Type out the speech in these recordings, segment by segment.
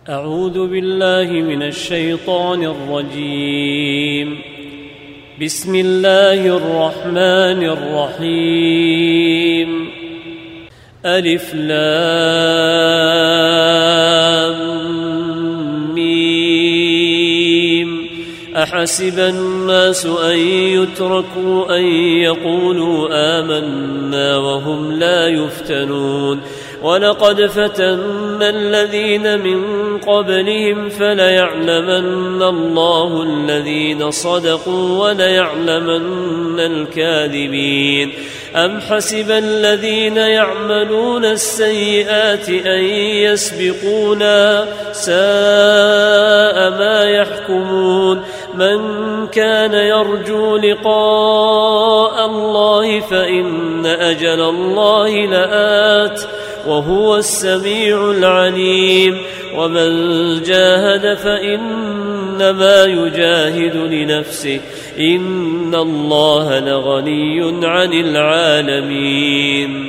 أعوذ بالله من الشيطان الرجيم. بسم الله الرحمن الرحيم. ألف لام ميم. أحسب الناس أن يتركوا أن يقولوا آمنا وهم لا يفتنون ولقد فتنا الذين من قبلهم فليعلمن الله الذين صدقوا وليعلمن الكاذبين. أم حسب الذين يعملون السيئات أن يسبقونا ساء ما يحكمون. من كان يرجو لقاء الله فإن أجل الله لآت وهو السميع العليم. ومن جاهد فإنما يجاهد لنفسه إن الله لغني عن العالمين.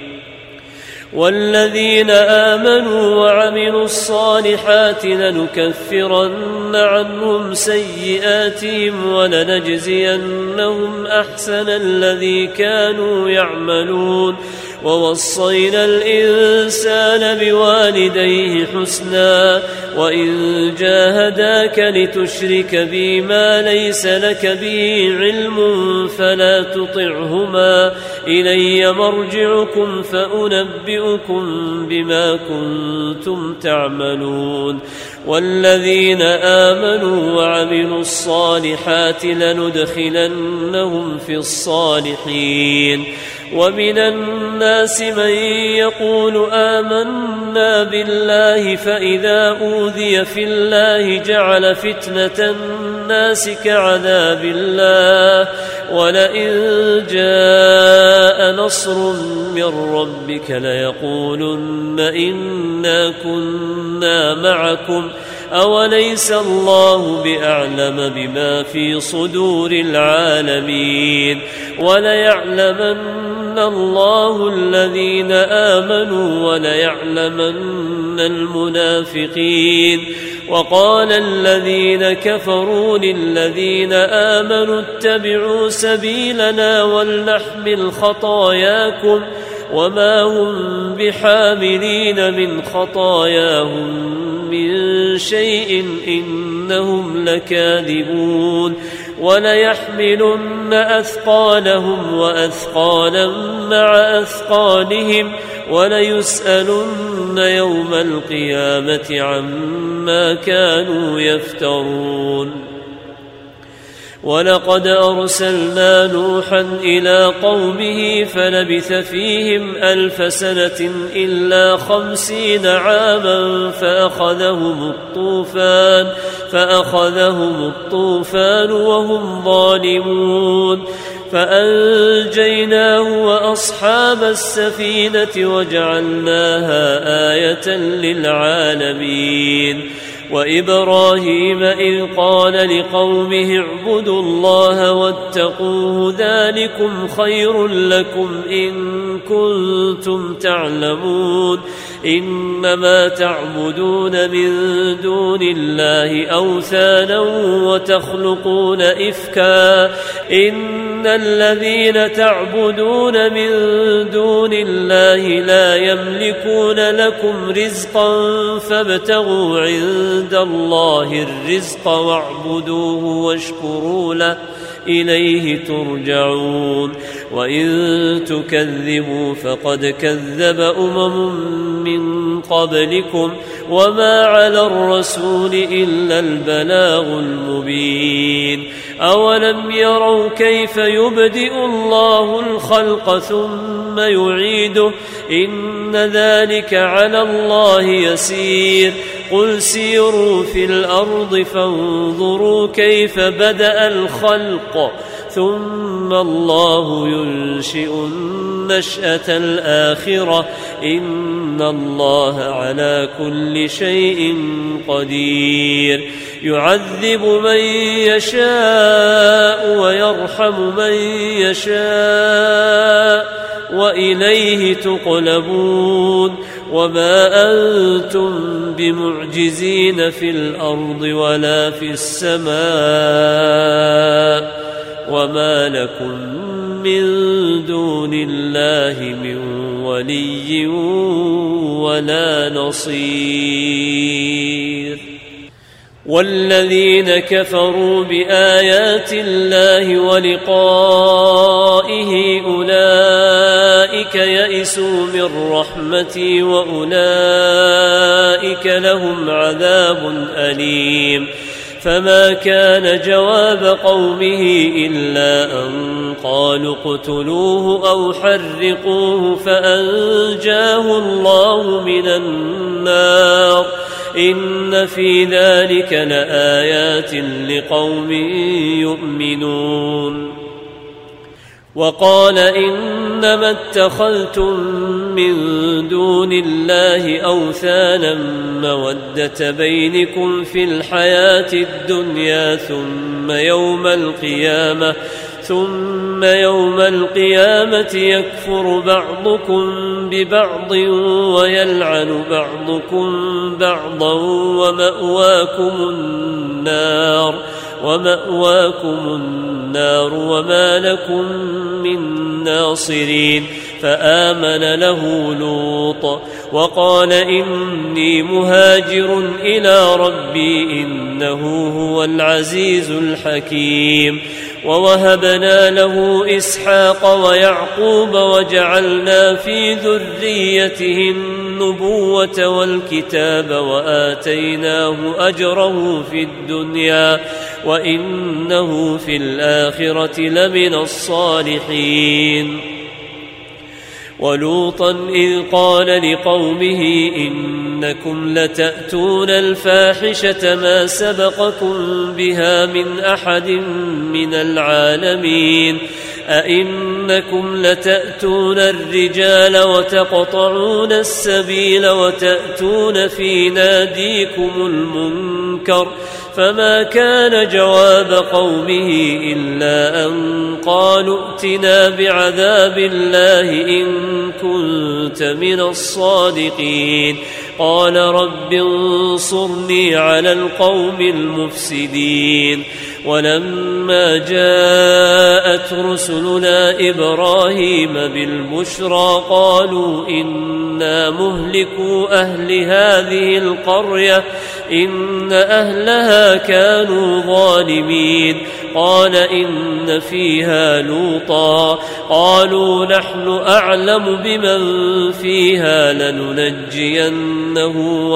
والذين آمنوا وعملوا الصالحات لنكفرن عنهم سيئاتهم ولنجزينهم أحسن الذي كانوا يعملون. ووصينا الإنسان بوالديه حسنا وإن جاهداك لتشرك بي ما ليس لك به علم فلا تطعهما إلي مرجعكم فأنبئكم بما كنتم تعملون. والذين آمنوا وعملوا الصالحات لندخلنهم في الصالحين. ومن الناس من يقول آمنا بالله فإذا أوذي في الله جعل فتنة الناس كعذاب الله ولئن جاء نصر من ربك ليقولن إنا كنا معكم أوليس الله بأعلم بما في صدور العالمين. وليعلمن الله الذين آمنوا وليعلمن المنافقين. وقال الذين كفروا للذين آمنوا اتبعوا سبيلنا ولنحمل خطاياكم وما هم بحاملين من خطاياهم من شيء إنهم لكاذبون. وليحملن أثقالهم وأثقالا مع أثقالهم وليسألن يوم القيامة عما كانوا يفترون. ولقد أرسلنا نوحا إلى قومه فلبث فيهم 1000 سنة إلا 50 عاما فأخذهم الطوفان وهم ظالمون. فأنجيناه وأصحاب السفينة وجعلناها آية للعالمين. وإبراهيم إذ قال لقومه اعبدوا الله واتقوه ذلكم خير لكم إن كنتم تعلمون. إنما تعبدون من دون الله أوثانا وتخلقون إفكا إن الذين تعبدون من دون الله لا يملكون لكم رزقا فابتغوا عند الله الرزق واعبدوه واشكروا له إليه ترجعون. وإن تكذبوا فقد كذب من قبلكم وما على الرسول إلا البلاغ المبين. أولم يروا كيف يبدئ الله الخلق ثم يعيده إن ذلك على الله يسير. قل سيروا في الأرض فانظروا كيف بدأ الخلق ثم الله ينشئ النشأة الآخرة إن الله على كل شيء قدير. يعذب من يشاء ويرحم من يشاء وإليه تقلبون. وما أنتم بمعجزين في الأرض ولا في السماء وما لكم من دون الله من ولي ولا نصير. والذين كفروا بآيات الله ولقائه أولئك يئسوا من رحمتي وأولئك لهم عذاب أليم. فما كان جواب قومه إلا أن قالوا اقتلوه أو حرقوه فأنجاه الله من النار. إن في ذلك لآيات لقوم يؤمنون. وقال إنما اتخذتم من دون الله أوثانا مودة بينكم في الحياة الدنيا ثم يوم القيامة يكفر بعضكم ببعض ويلعن بعضكم بعضا ومأواكم النار وما لكم من ناصرين. فآمن له لوط وقال إني مهاجر إلى ربي إنه هو العزيز الحكيم. ووهبنا له إسحاق ويعقوب وجعلنا في ذريته النبوة والكتاب وآتيناه أجره في الدنيا وإنه في الآخرة لمن الصالحين. ولوطا إذ قال لقومه إنكم لتأتون الفاحشة ما سبقكم بها من أحد من العالمين. أئنكم لتأتون الرجال وتقطعون السبيل وتأتون في ناديكم المنكر. فما كان جواب قومه إلا أن قالوا ائتنا بعذاب الله إن كنت من الصادقين. قال رب انصرني على القوم المفسدين. ولما جاءت رسلنا إبراهيم بالبشرى قالوا إنا مهلكو أهل هذه القرية إن أهلها كانوا ظالمين. قال إن فيها لوطا قالوا نحن أعلم بمن فيها لننجينه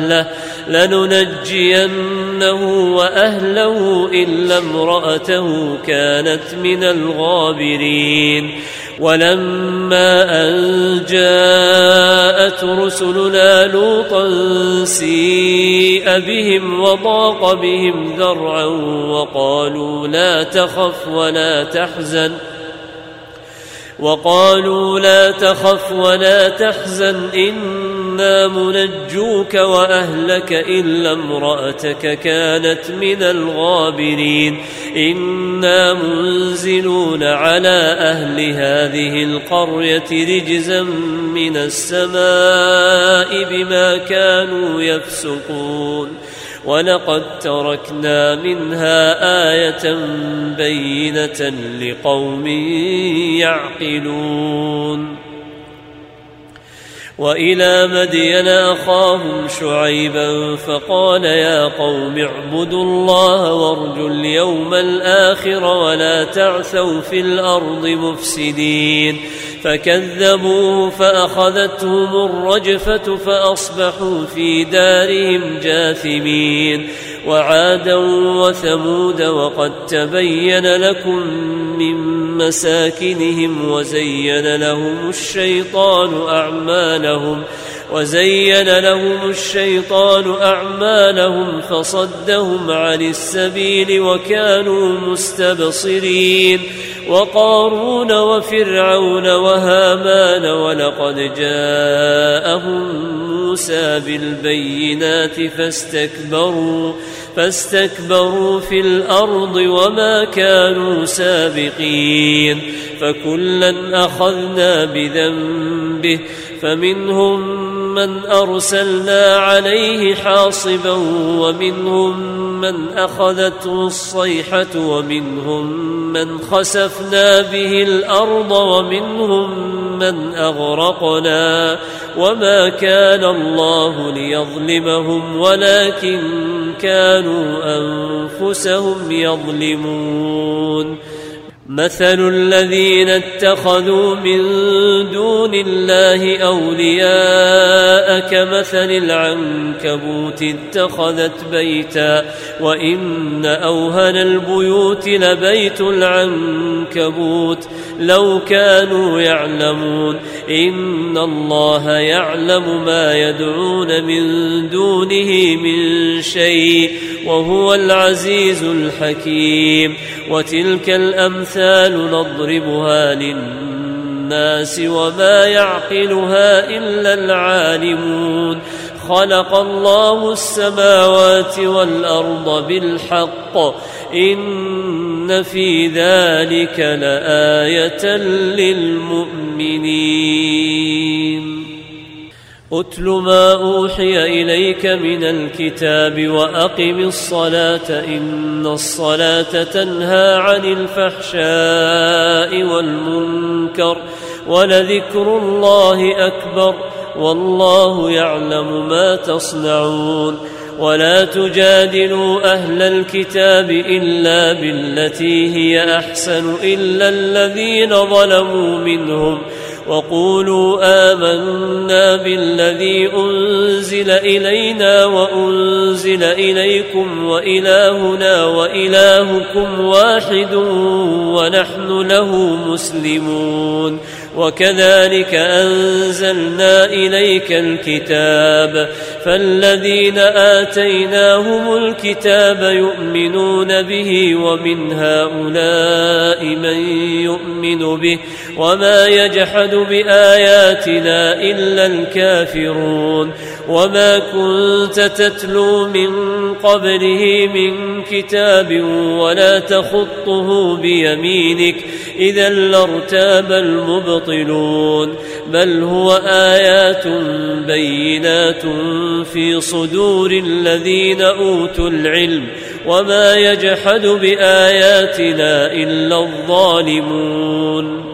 وأهله إلا امرأته كانت من الغابرين. ولما أن جاءت رسلنا لوطا سيء بهم وضاق بهم ذرعا وقالوا لا تخف ولا تحزن إنا منجوك وأهلك إلا امرأتك كانت من الغابرين. إنا منزلون على أهل هذه القرية رجزا من السماء بما كانوا يفسقون. ولقد تركنا منها آية بينة لقوم يعقلون. وإلى مدين أخاهم شعيبا فقال يا قوم اعبدوا الله وارجوا اليوم الآخر ولا تعثوا في الأرض مفسدين. فكذبوه فأخذتهم الرجفة فأصبحوا في دارهم جاثمين. وعادا وثمود وقد تبين لكم من مساكنهم وزين لهم الشيطان أعمالهم فصدهم عن السبيل وكانوا مستبصرين. وقارون وفرعون وهامان ولقد جاءهم موسى بالبينات فاستكبروا في الأرض وما كانوا سابقين. فكلا أخذنا بذنبه فمنهم من أرسلنا عليه حاصبا ومنهم من أخذته الصيحة ومنهم من خسفنا به الأرض ومنهم من أغرقنا وما كان الله ليظلمهم ولكن كانوا أنفسهم يظلمون مثل الذين اتخذوا من دون الله أولياء كمثل العنكبوت اتخذت بيتا وإن أوهن البيوت لبيت العنكبوت لو كانوا يعلمون إن الله يعلم ما يدعون من دونه من شيء وهو العزيز الحكيم وتلك الأمثال نضربها للناس وما يعقلها إلا العالمون خلق الله السماوات والأرض بالحق إن في ذلك لآية للمؤمنين أتل ما أوحي إليك من الكتاب وأقم الصلاة إن الصلاة تنهى عن الفحشاء والمنكر ولذكر الله أكبر والله يعلم ما تصنعون ولا تجادلوا أهل الكتاب إلا بالتي هي أحسن إلا الذين ظلموا منهم وقولوا آمنا بالذي أنزل إلينا وأنزل إليكم وإلهنا وإلهكم واحد ونحن له مسلمون وكذلك أنزلنا إليك الكتاب فالذين آتيناهم الكتاب يؤمنون به ومن هؤلاء من يؤمن به وما يجحد بآياتنا إلا الكافرون وما كنت تتلو من قبله من كتاب ولا تخطه بيمينك إذا لارتاب المبطلون بل هو آيات بينات في صدور الذين أوتوا العلم وما يجحد بآياتنا إلا الظالمون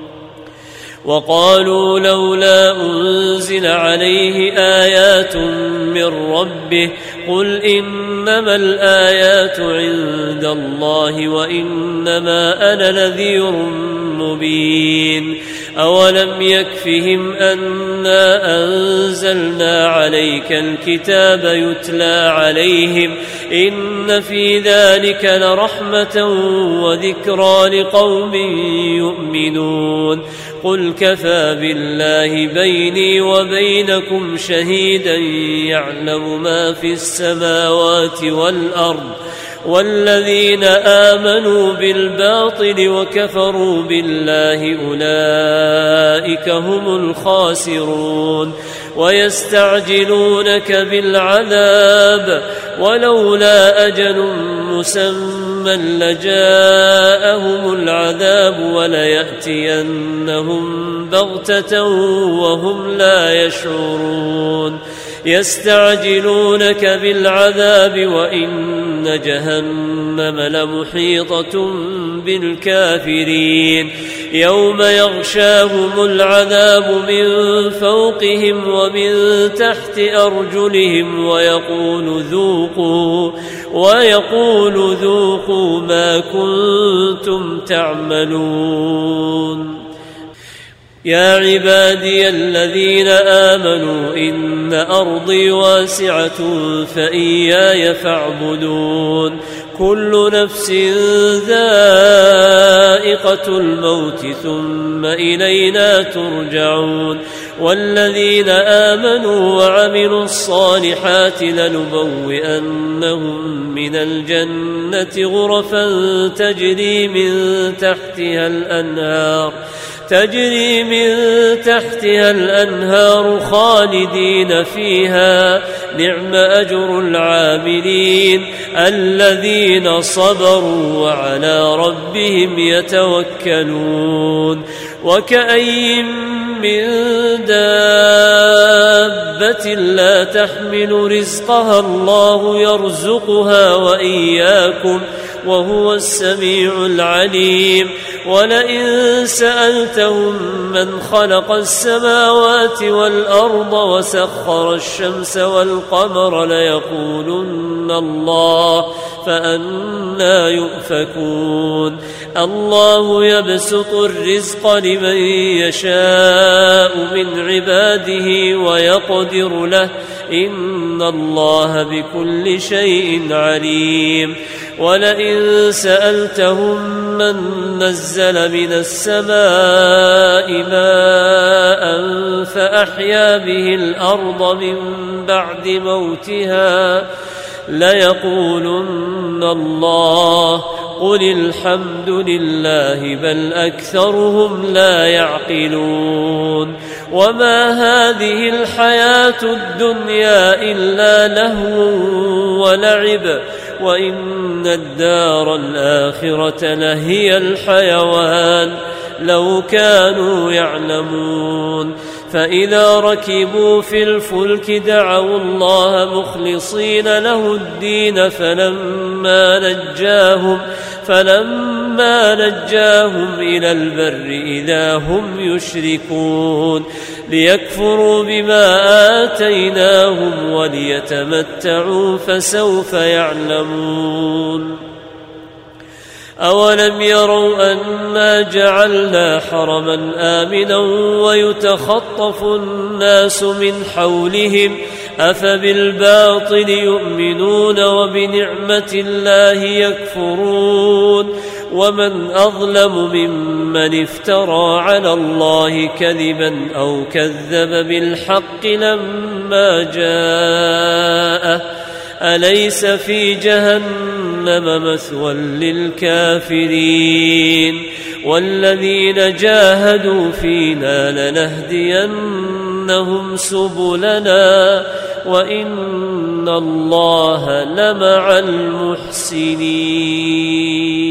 وقالوا لولا أنزل عليه آيات من ربه قل إنما الآيات عند الله وإنما أنا نذير مبين أولم يكفهم أنا أنزلنا عليك الكتاب يتلى عليهم إن في ذلك لرحمة وذكرى لقوم يؤمنون قل كفى بالله بيني وبينكم شهيدا يعلم ما في السماوات والأرض والذين آمنوا بالباطل وكفروا بالله أولئك هم الخاسرون ويستعجلونك بالعذاب ولولا أجل مسمى لجاءهم العذاب وليأتينهم بغتة وهم لا يشعرون يستعجلونك بالعذاب وإن جهنم لمحيطة بالكافرين يوم يغشاهم العذاب من فوقهم ومن تحت أرجلهم ويقول ذوقوا ما كنتم تعملون يا عبادي الذين آمنوا إن أرضي واسعة فإياي فاعبدون كل نفس ذائقة الموت ثم إلينا ترجعون والذين آمنوا وعملوا الصالحات لنبوئنهم من الجنة غرفا تجري من تحتها الأنهار تجري من تحتها الأنهار خالدين فيها نعم أجر العاملين الذين صبروا وعلى ربهم يتوكلون وكأين من دابة لا تحمل رزقها الله يرزقها وإياكم وهو السميع العليم ولئن سألتهم من خلق السماوات والأرض وسخر الشمس والقمر ليقولن الله فأنى يؤفكون الله يبسط الرزق لمن يشاء من عباده ويقدر له إن الله بكل شيء عليم ولئن سألتهم من نزل من السماء ماء فأحيا به الأرض من بعد موتها ليقولن الله قل الحمد لله بل أكثرهم لا يعقلون وما هذه الحياة الدنيا إلا لهو ولعب وإن الدار الآخرة لهي الحيوان لو كانوا يعلمون فإذا ركبوا في الفلك دعوا الله مخلصين له الدين فلما نجاهم إلى البر إذا هم يشركون ليكفروا بما آتيناهم وليتمتعوا فسوف يعلمون أولم يروا أنا جعلنا حرما آمنا ويتخطف الناس من حولهم أفبالباطل يؤمنون وبنعمة الله يكفرون ومن أظلم ممن افترى على الله كذبا أو كذب بالحق لما جاءه أليس في جهنم مثوى للكافرين والذين جاهدوا فينا لنهدينهم سبلنا وإن الله لمع المحسنين